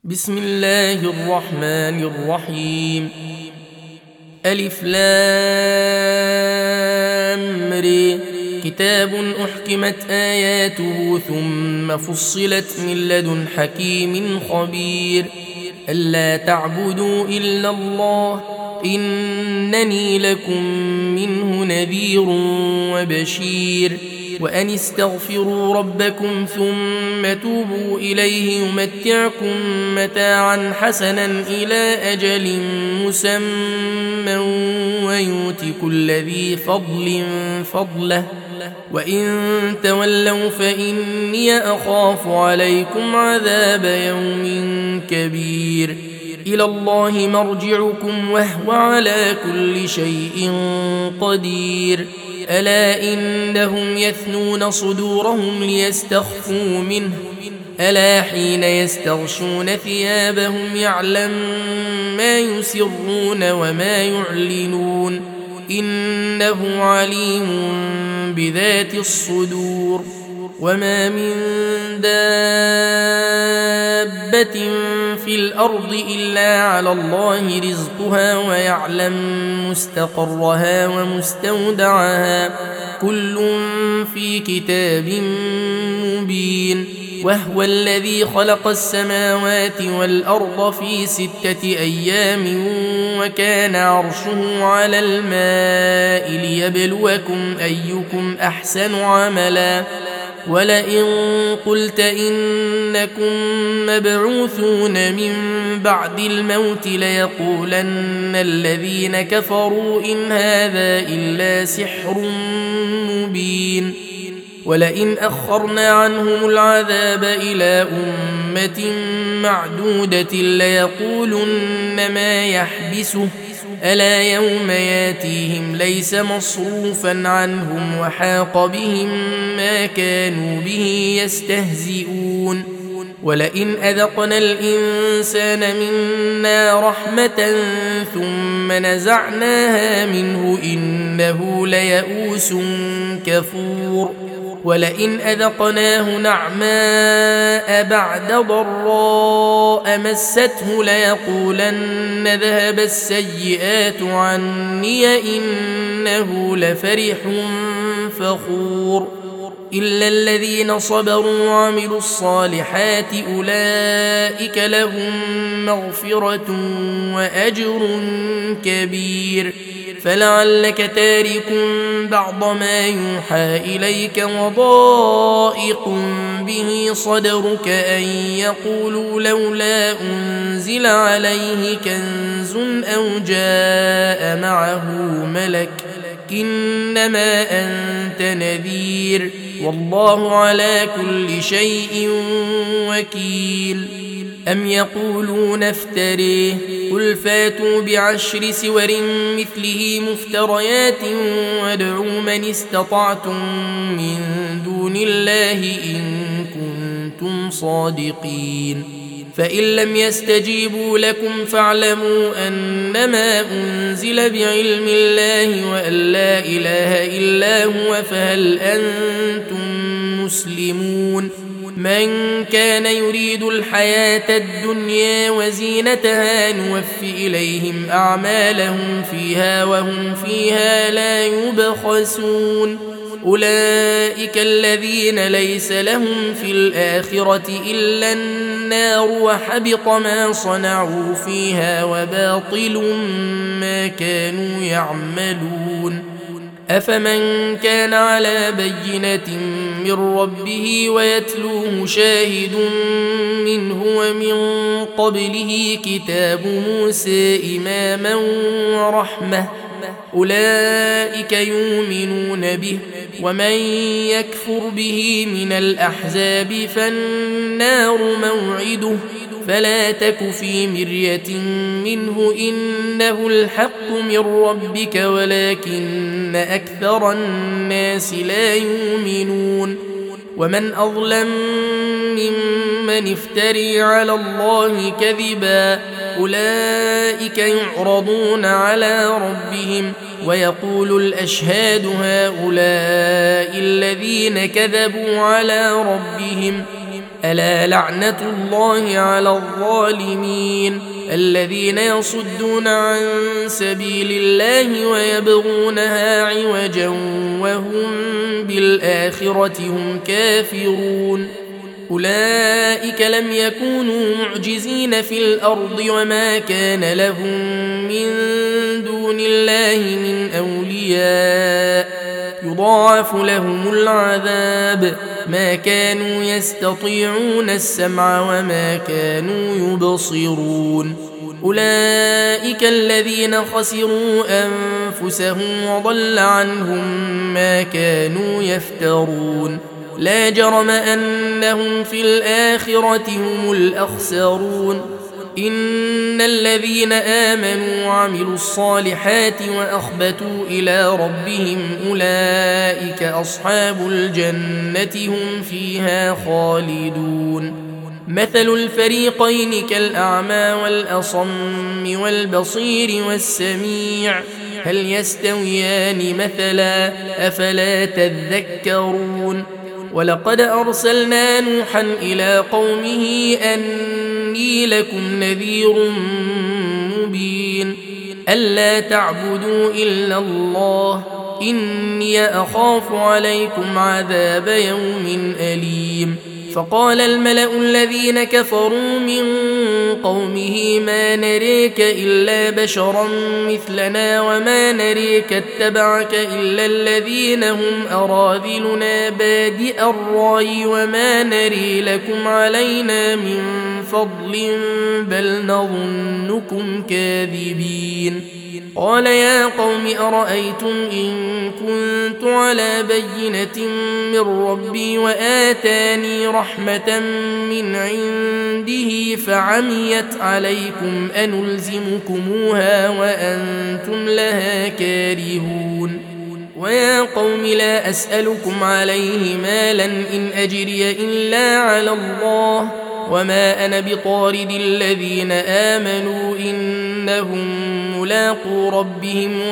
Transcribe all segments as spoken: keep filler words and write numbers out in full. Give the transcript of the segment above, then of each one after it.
بسم الله الرحمن الرحيم. ألف لام ر. كتاب أحكمت آياته ثم فصلت من لدن حكيم خبير. ألا تعبدوا إلا الله إنني لكم منه نذير وبشير. وأن استغفروا ربكم ثم توبوا إليه يمتعكم متاعا حسنا إلى أجل مسمى ويؤت كل ذي فضل فضله. وإن تولوا فإني أخاف عليكم عذاب يوم كبير. إلى الله مرجعكم وهو على كل شيء قدير. ألا إنهم يثنون صدورهم ليستخفوا منه ألا حين يستغشون ثيابهم يعلم ما يسرون وما يعلنون إنه عليم بذات الصدور. وما من دابة في الأرض إلا على الله رزقها ويعلم مستقرها ومستودعها كل في كتاب مبين. وهو الذي خلق السماوات والأرض في ستة أيام وكان عرشه على الماء ليبلوكم أيكم أحسن عملا. ولئن قلت إنكم مبعوثون من بعد الموت ليقولن الذين كفروا إن هذا إلا سحر مبين. ولئن أخرنا عنهم العذاب إلى أمة معدودة ليقولن ما يحبسه ألا يوم ياتيهم ليس مصروفا عنهم وحاق بهم ما كانوا به يستهزئون. ولئن أذقنا الإنسان منا رحمة ثم نزعناها منه إنه ليئوس كفور. ولئن أذقناه نعماء بعد ضراء مسته ليقولن ذهب السيئات عني إنه لفرح فخور. إلا الذين صبروا وعملوا الصالحات أولئك لهم مغفرة وأجر كبير. فلعلك تارك بعض ما يوحى إليك وضائق به صدرك أن يقولوا لولا أنزل عليه كنز أو جاء معه ملك إنما أنت نذير والله على كل شيء وكيل. أم يقولون افتريه قل فاتوا بعشر سور مثله مفتريات وادعوا من استطعتم من دون الله إن كنتم صادقين. فإن لم يستجيبوا لكم فاعلموا أنما أنزل بعلم الله وأن لا إله إلا هو فهل أنتم مسلمون. من كان يريد الحياة الدنيا وزينتها نوفي إليهم أعمالهم فيها وهم فيها لا يبخسون. أولئك الذين ليس لهم في الآخرة إلا النار وحبط ما صنعوا فيها وباطل ما كانوا يعملون. أفمن كان على بينة من ربه ويتلوه شاهد منه ومن قبله كتاب موسى إماما ورحمة أولئك يؤمنون به. ومن يكفر به من الأحزاب فالنار موعده فلا تك في مرية منه إنه الحق من ربك ولكن أكثر الناس لا يؤمنون. ومن أظلم ممن افتري على الله كذبا أولئك يعرضون على ربهم ويقول الأشهاد هؤلاء الذين كذبوا على ربهم ألا لعنة الله على الظالمين الذين يصدون عن سبيل الله ويبغونها عوجا وهم بالآخرة هم كافرون أولئك لم يكونوا معجزين في الأرض وما كان لهم من دون الله من أولياء يضاعف لهم العذاب ما كانوا يستطيعون السمع وما كانوا يبصرون أولئك الذين خسروا أنفسهم وضل عنهم ما كانوا يفترون لا جرم أنهم في الآخرة هم الأخسرون إن الذين آمنوا وعملوا الصالحات وأخبتوا إلى ربهم أولئك أصحاب الجنة هم فيها خالدون مثل الفريقين كالأعمى والأصم والبصير والسميع هل يستويان مثلا أفلا تذكرون ولقد أرسلنا نوحا إلى قومه أني لكم نذير مبين ألا تعبدوا إلا الله إني أخاف عليكم عذاب يوم أليم فقال الملأ الذين كفروا من قومه ما نريك إلا بشرا مثلنا وما نريك اتبعك إلا الذين هم أراذلنا بادئ الرأي وما نري لكم علينا من فضل بل نظنكم كاذبين قال يا قوم أرأيتم إن كنت على بينة من ربي وآتاني رحمة من عنده فعميت عليكم أنلزمكموها وأنتم لها كارهون ويا قوم لا أسألكم عليه مالا إن أجري إلا على الله وما أنا بطارد الذين آمنوا إنهم ملاقو ربهم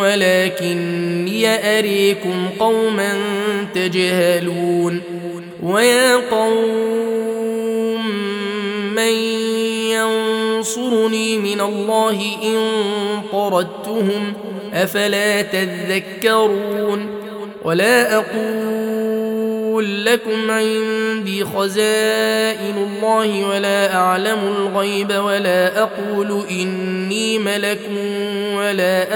ولكني أريكم قوما تجهلون ويا قوم من ينصرني من الله إن طردتهم أفلا تذكرون ولا أقول لكم عندي خزائن الله ولا أعلم الغيب ولا أقول إني ملك ولا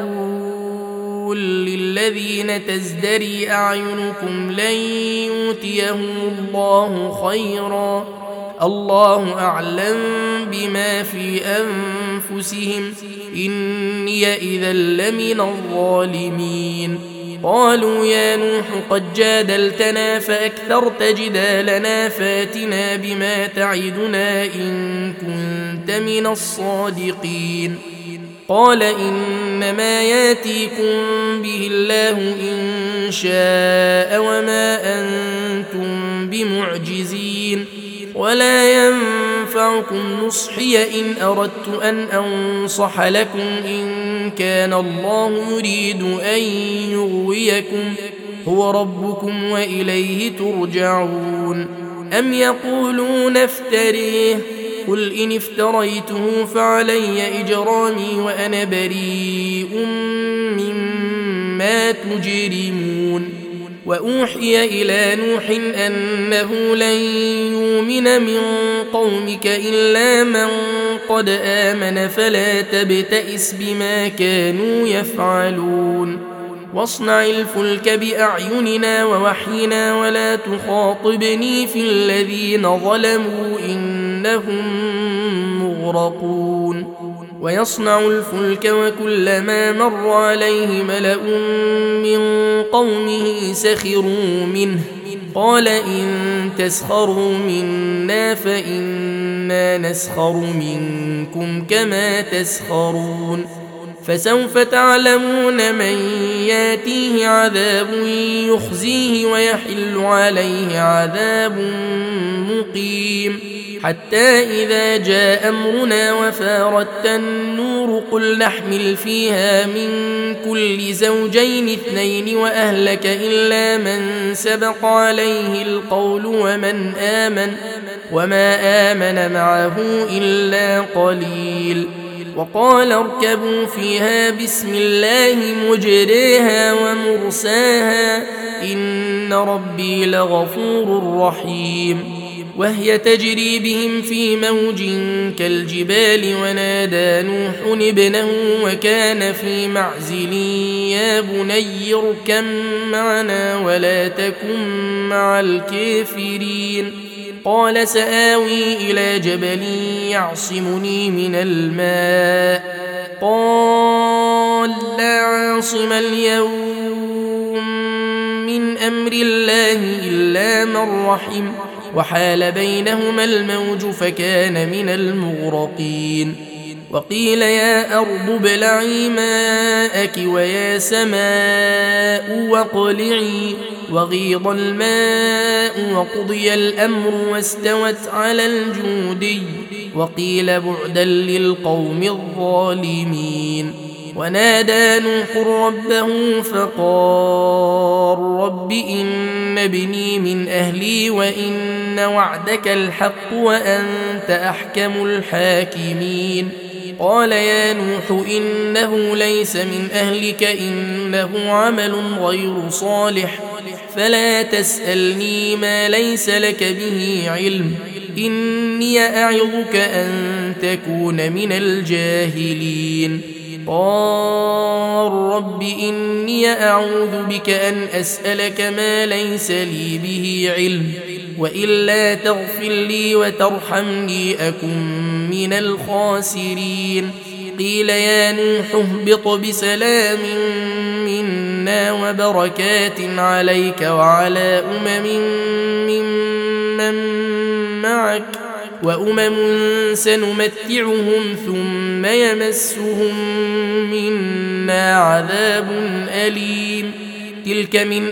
أقول للذين تزدري أعينكم لن يؤتيهم الله خيرا الله أعلم بما في أنفسهم إني إذا لمن الظالمين قالوا يا نوح قد جادلتنا فأكثرت جدالنا فاتنا بما تعدنا إن كنت من الصادقين قال إنما ياتيكم به الله إن شاء وما أنتم بمعجزين ولا ينفعكم نصحي إن أردت أن أنصح لكم إن كان الله يريد أن يغويكم هو ربكم وإليه ترجعون أم يقولون افتريه قل إن افتريته فعلي إجرامي وأنا بريء مما تجرمون وأوحي إلى نوح أنه لن يؤمن من قومك إلا من قد آمن فلا تبتئس بما كانوا يفعلون واصنع الفلك بأعيننا ووحينا ولا تخاطبني في الذين ظلموا إنهم مغرقون ويصنع الفلك وكلما مر عليه ملأ من قومه سخروا منه قال إن تسخروا منا فإنا نسخر منكم كما تسخرون فسوف تعلمون من ياتيه عذاب يخزيه ويحل عليه عذاب مقيم حتى إذا جاء أمرنا وفارت النور قل نحمل فيها من كل زوجين اثنين وأهلك إلا من سبق عليه القول ومن آمن وما آمن معه إلا قليل. وقال اركبوا فيها بسم الله مجريها ومرساها إن ربي لغفور رحيم. وهي تجري بهم في موج كالجبال ونادى نوح ابنه وكان في معزل يا بني اركب معنا ولا تكن مع الكافرين. قال سآوي إلى جبل يعصمني من الماء قال لا عاصم اليوم من أمر الله إلا من رحم وحال بينهما الموج فكان من المغرقين. وقيل يا أرض ابلعي ماءك ويا سماء واقلعي وغيض الماء وقضي الأمر واستوت على الجودي وقيل بعدا للقوم الظالمين. ونادى نوح ربه فقال رب إن ابني من أهلي وإن وعدك الحق وأنت أحكم الحاكمين. قال يا نوح إنه ليس من أهلك إنه عمل غير صالح فلا تسألني ما ليس لك به علم إني أعظك أن تكون من الجاهلين. قال رب إني أعوذ بك أن أسألك ما ليس لي به علم وإلا تغفر لي وترحمني أكن من الخاسرين. قيل يا نوح اهبط بسلام منا وبركات عليك وعلى أمم ممن معك وأمم سنمتعهم ثم يمسهم منا عذاب أليم. تلك من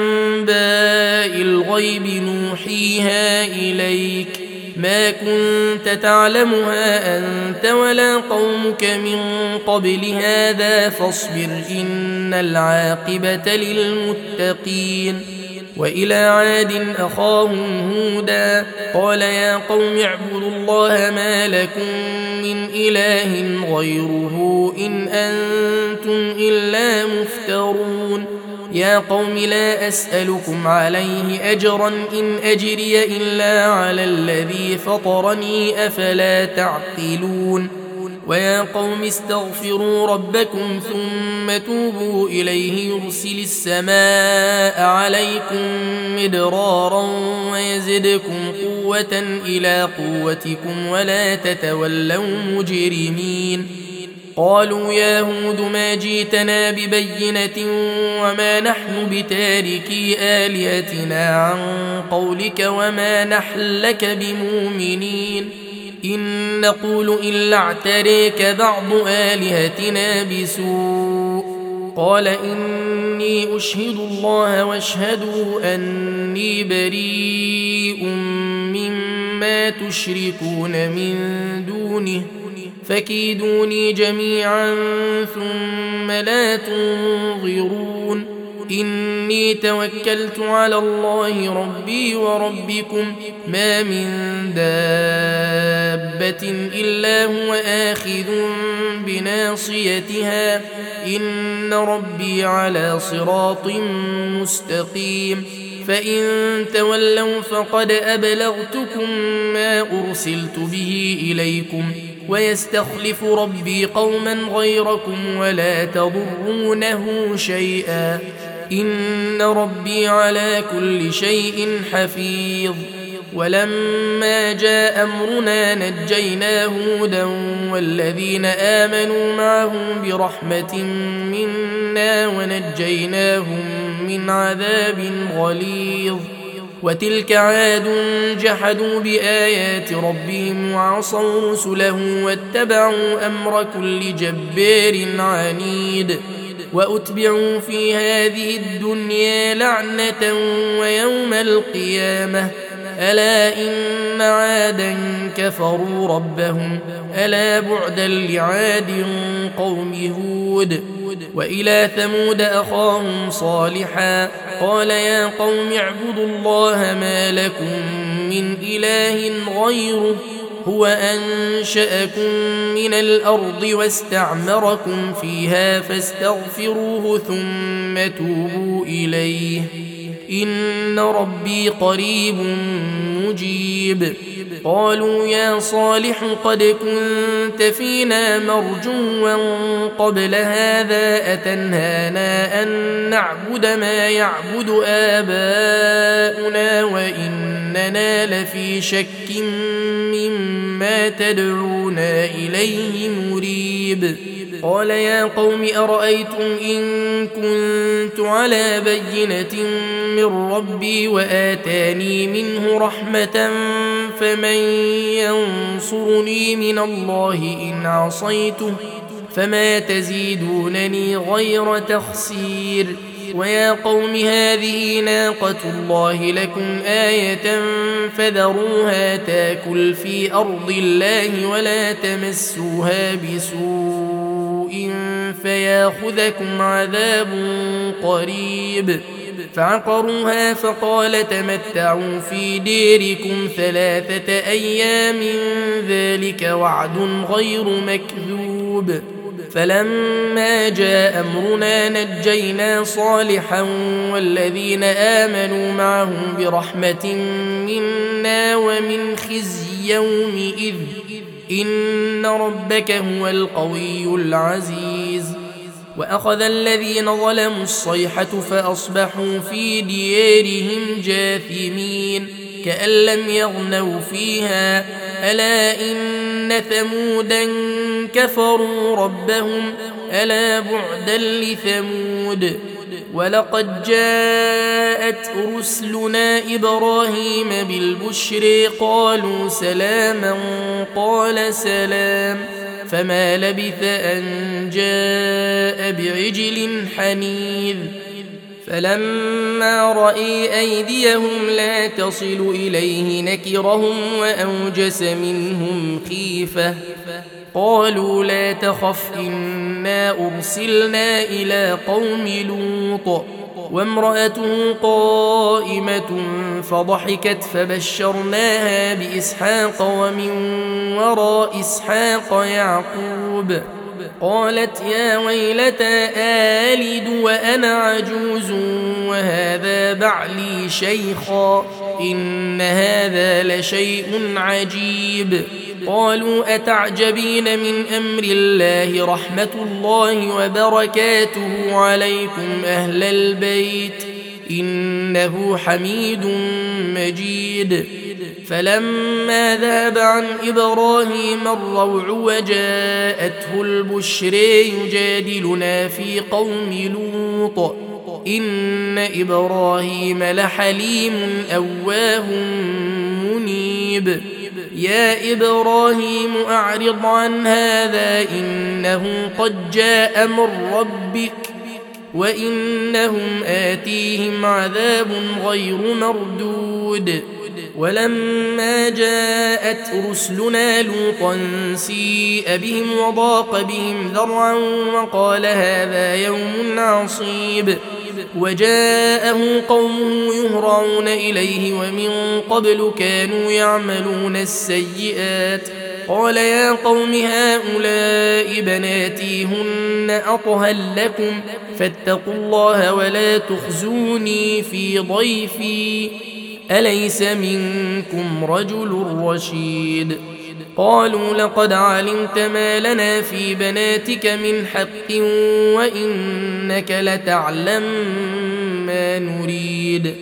أنباء الغيب نوحيها إليك ما كنت تعلمها أنت ولا قومك من قبل هذا فاصبر إن العاقبة للمتقين. وإلى عاد أخاهم هودا قال يا قوم اعبدوا الله ما لكم من إله غيره إن أنتم إلا مفترون. يا قوم لا أسألكم عليه أجرا إن أجري إلا على الذي فطرني أفلا تعقلون. ويا قوم استغفروا ربكم ثم توبوا إليه يرسل السماء عليكم مدرارا ويزدكم قوة إلى قوتكم ولا تتولوا مجرمين. قالوا يا هود ما جئتنا ببينة وما نحن بتاركي آلهتنا عن قولك وما نحن لك بمؤمنين إن نقول إلا اعتريك بعض آلهتنا بسوء. قال إني أشهد الله واشهدوا أني بريء مما تشركون من دونه فكيدوني جميعا ثم لا تنظرون. إني توكلت على الله ربي وربكم ما من دابة إلا هو آخذ بناصيتها إن ربي على صراط مستقيم. فإن تولوا فقد أبلغتكم ما أرسلت به إليكم ويستخلف ربي قوما غيركم ولا تضرونه شيئا إن ربي على كل شيء حفيظ. ولما جاء أمرنا نجينا هودا والذين آمنوا معه برحمة منا ونجيناهم من عذاب غليظ. وتلك عاد جحدوا بآيات ربهم وعصوا رسله واتبعوا أمر كل جبار عنيد. وأتبعوا في هذه الدنيا لعنة ويوم القيامة ألا إن عادا كفروا ربهم ألا بعدا لعاد قوم هود. وإلى ثمود أخاهم صالحا قال يا قوم اعبدوا الله ما لكم من إله غيره هو أنشأكم من الأرض واستعمركم فيها فاستغفروه ثم توبوا إليه إن ربي قريب مجيب. قالوا يا صالح قد كنت فينا مرجوا قبل هذا أتنهانا أن نعبد ما يعبد آباؤنا وإننا لفي شك مما تدعونا إليه مريب. قال يا قوم أرأيتم إن كنت على بينة من ربي وآتاني منه رحمة فمن ينصرني من الله إن عصيته فما تزيدونني غير تخسير. ويا قوم هذه ناقة الله لكم آية فذروها تاكل في أرض الله ولا تمسوها بسوء فياخذكم عذاب قريب. فعقروها فقال تمتعوا في ديركم ثلاثة أيام ذلك وعد غير مكذوب. فلما جاء أمرنا نجينا صالحا والذين آمنوا معه برحمة منا ومن خزي يومئذ إن ربك هو القوي العزيز. وأخذ الذين ظلموا الصيحة فأصبحوا في ديارهم جاثمين كأن لم يغنوا فيها ألا إن ثمودا كفروا ربهم ألا بعدا لثمود. ولقد جاءت رسلنا إبراهيم بالبشر قالوا سلاما قال سلام فما لبث أن جاء بعجل حنيذ. فلما رأي أيديهم لا تصل إليه نكرهم وأوجس منهم خيفة قالوا لا تخف إنا أرسلنا إلى قوم لوط وامرأته قائمة فضحكت فبشرناها بإسحاق ومن وراء إسحاق يعقوب قالت يا ويلتى آلد وأنا عجوز وهذا بعلي شيخا إن هذا لشيء عجيب. قالوا أتعجبين من أمر الله رحمة الله وبركاته عليكم أهل البيت إنه حميد مجيد. فلما ذهب عن إبراهيم الروع وجاءته البشر يجادلنا في قوم لوط إن إبراهيم لحليم أواه منيب. يا إبراهيم أعرض عن هذا إنه قد جاء من ربك وإنهم آتيهم عذاب غير مردود. ولما جاءت رسلنا لوطا سيء بهم وضاق بهم ذرعا وقال هذا يوم عصيب وجاءه قومه يهرعون إليه ومن قبل كانوا يعملون السيئات قال يا قوم هؤلاء بناتي هن أطهر لكم فاتقوا الله ولا تخزوني في ضيفي أليس منكم رجل رشيد. قالوا لقد علمت ما لنا في بناتك من حق وإنك لتعلم ما نريد.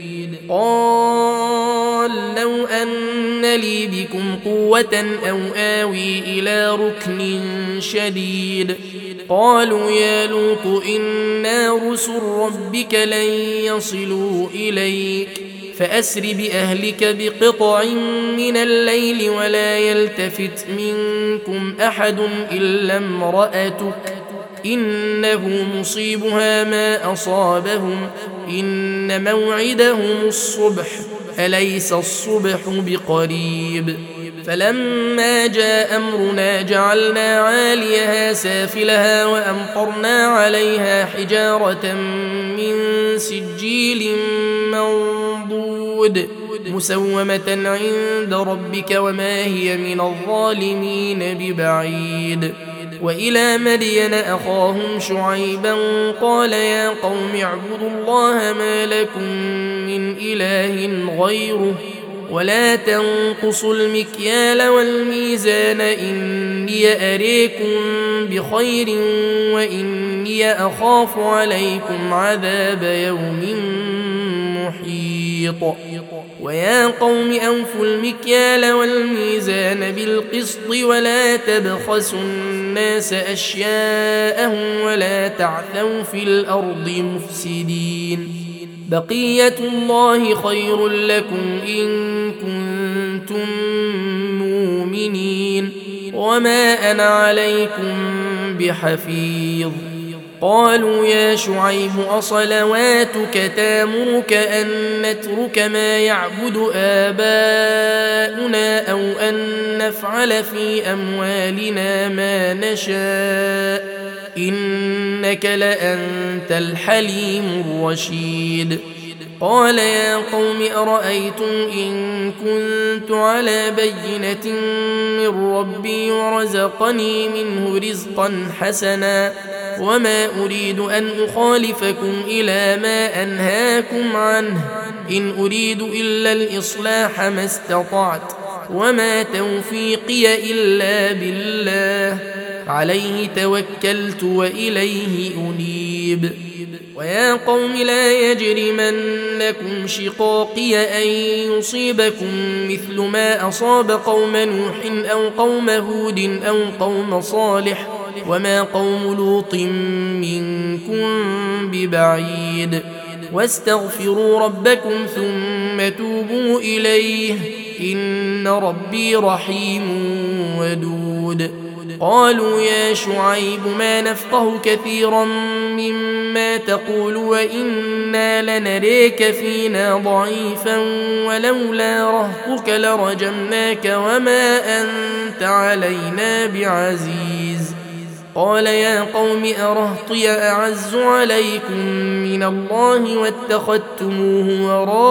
قال لو أن لي بكم قوة أو آوي إلى ركن شديد. قالوا يا لوط إنا رسل ربك لن يصلوا إليك فأسر بأهلك بقطع من الليل ولا يلتفت منكم أحد إلا امرأتك إنه مصيبها ما أصابهم إن موعدهم الصبح أليس الصبح بقريب فلما جاء أمرنا جعلنا عاليها سافلها وأمطرنا عليها حجارة من سجيل منضود مسومة عند ربك وما هي من الظالمين ببعيد وإلى مدين أخاهم شعيبا قال يا قوم اعبدوا الله ما لكم من إله غيره ولا تنقصوا المكيال والميزان إني أريكم بخير وإني أخاف عليكم عذاب يوم محيط ويا قوم أوفوا المكيال والميزان بالقسط ولا تبخسوا الناس أشياءهم ولا تعثوا في الأرض مفسدين بقية الله خير لكم إن كنتم مؤمنين وما أنا عليكم بحفيظ قالوا يا شعيب أصلواتك تامرك أن نترك ما يعبد آباؤنا أو أن نفعل في أموالنا ما نشاء إنك لأنت الحليم الرشيد قال يا قوم أرأيتم إن كنت على بينة من ربي ورزقني منه رزقا حسنا وما أريد أن أخالفكم إلى ما أنهاكم عنه إن أريد إلا الإصلاح ما استطعت وما توفيقي إلا بالله عليه توكلت وإليه أنيب ويا قوم لا يجرمنكم شقاقي أن يصيبكم مثل ما أصاب قوم نوح أو قوم هود أو قوم صالح وما قوم لوط منكم ببعيد واستغفروا ربكم ثم توبوا إليه إن ربي رحيم ودود قالوا يا شعيب ما نفقه كثيرا مما تقول وإنا لنريك فينا ضعيفا ولولا رهطك لرجمناك وما أنت علينا بعزيز قال يا قوم أرهطي أعز عليكم من الله واتخذتموه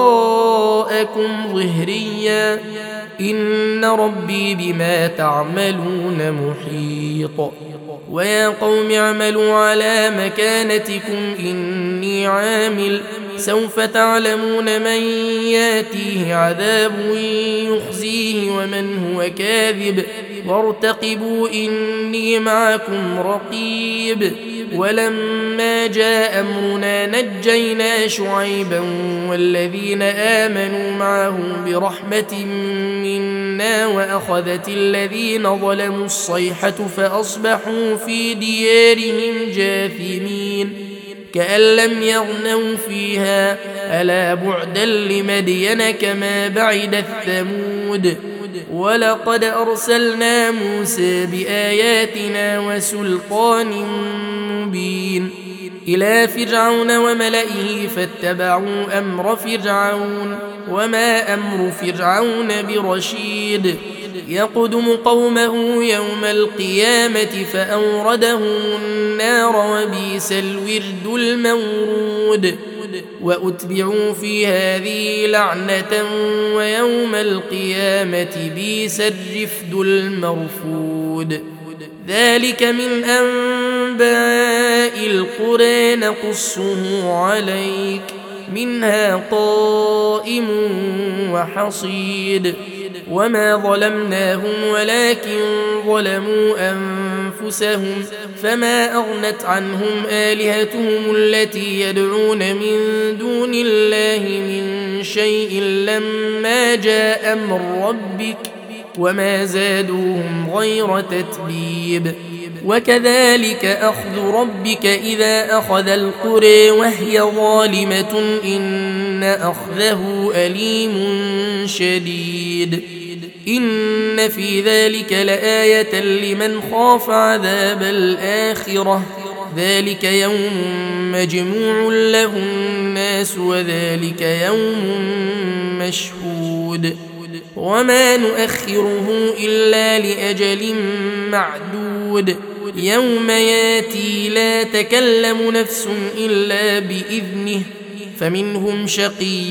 وراءكم ظهريا إن ربي بما تعملون محيط ويا قوم اعملوا على مكانتكم إني عامل سوف تعلمون من ياتيه عذاب يخزيه ومن هو كاذب وارتقبوا إني معكم رقيب ولما جاء أمرنا نجينا شعيبا والذين آمنوا معه برحمة منا وأخذت الذين ظلموا الصيحة فأصبحوا في ديارهم جاثمين كأن لم يغنوا فيها ألا بعدا لمدين كما بعد الثمود ولقد أرسلنا موسى بآياتنا وسلطان مبين إلى فرعون وملئه فاتبعوا أمر فرعون وما أمر فرعون برشيد يقدم قومه يوم القيامة فأوردهم النار وبئس الورد المورود وأتبعوا في هذه لعنة ويوم القيامة بئس الرفد المرفود ذلك من أنباء القرى نقصه عليك منها قائم وحصيد وما ظلمناهم ولكن ظلموا أنفسهم فما أغنت عنهم آلهتهم التي يدعون من دون الله من شيء لما جاء أمر ربك وما زادوهم غير تتبيب وكذلك أخذ ربك إذا أخذ القرى وهي ظالمة إن أخذه أليم شديد إن في ذلك لآية لمن خاف عذاب الآخرة ذلك يوم مجموع له الناس وذلك يوم مشهود وما نؤخره إلا لأجل معدود يوم ياتي لا تكلم نفس إلا بإذنه فمنهم شقي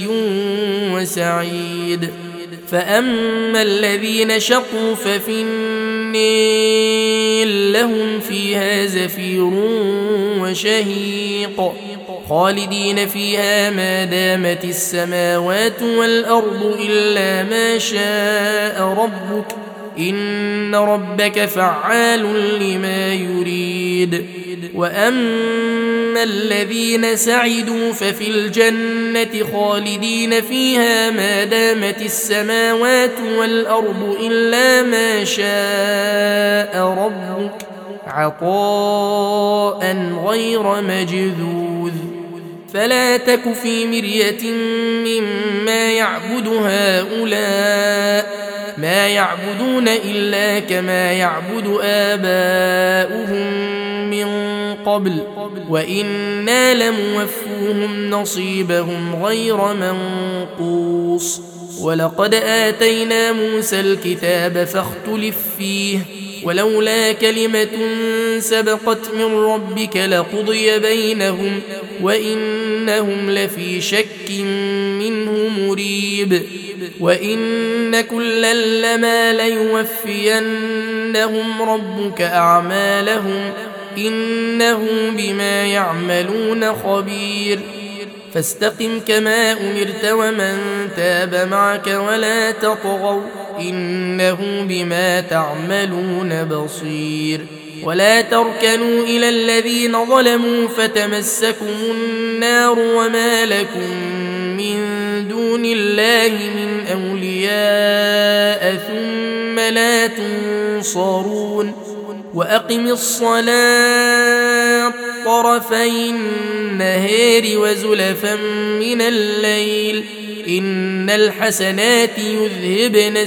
وسعيد فأما الذين شقوا ففي النار لهم فيها زفير وشهيق خالدين فيها ما دامت السماوات والأرض إلا ما شاء ربك إن ربك فعال لما يريد وأما الذين سعدوا ففي الجنة خالدين فيها ما دامت السماوات والأرض إلا ما شاء ربك عطاء غير مجذوذ فلا تك في مرية مما يعبد هؤلاء ما يعبدون إلا كما يعبد آباؤهم من قبل وإنا لموفوهم نصيبهم غير منقوص ولقد آتينا موسى الكتاب فاختلف فيه ولولا كلمة سبقت من ربك لقضي بينهم وإنهم لفي شك منه مريب وإن كلا لما ليوفينهم ربك أعمالهم إنه بما يعملون خبير فاستقم كما أمرت ومن تاب معك ولا تطغوا إنه بما تعملون بصير ولا تركنوا إلى الذين ظلموا فتمسكم النار وما لكم من دون الله من أولياء ثم لا تنصرون وأقم الصلاة طرفي النهار وزلفا من الليل إن الحسنات يذهبن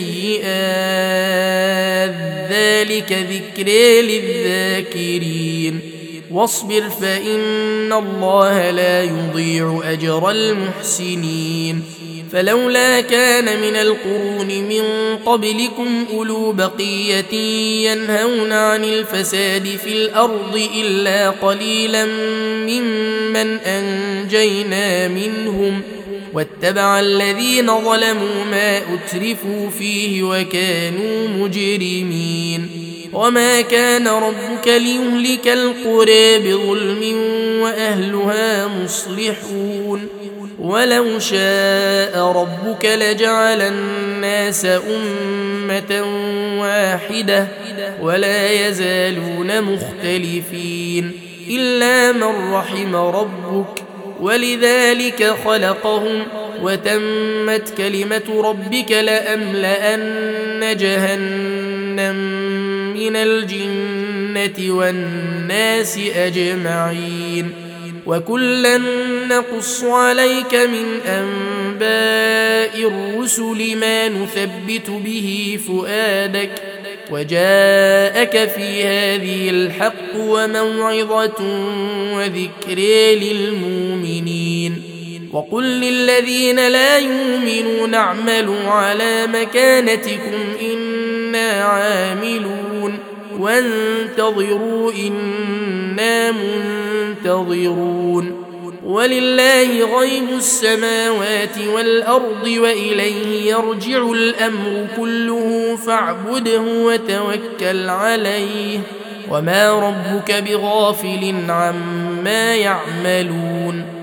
السيئات ذلك ذكرى للذاكرين واصبر فإن الله لا يضيع أجر المحسنين فلولا كان من القرون من قبلكم أولو بقية ينهون عن الفساد في الأرض إلا قليلا ممن أنجينا منهم واتبع الذين ظلموا ما أترفوا فيه وكانوا مجرمين وما كان ربك ليهلك القرى بظلم وأهلها مصلحون ولو شاء ربك لجعل الناس أمة واحدة ولا يزالون مختلفين إلا من رحم ربك ولذلك خلقهم وتمت كلمة ربك لأملأن جهنم من الجنة والناس أجمعين وكلا نقص عليك من أنباء الرسل ما نثبت به فؤادك وجاءك في هذه الحق وموعظة وذكرى للمؤمنين وقل للذين لا يؤمنون اعملوا على مكانتكم إنا عاملون وانتظروا إنا منتظرون ولله غيب السماوات والأرض وإليه يرجع الأمر كله فاعبده وتوكل عليه وما ربك بغافل عما يعملون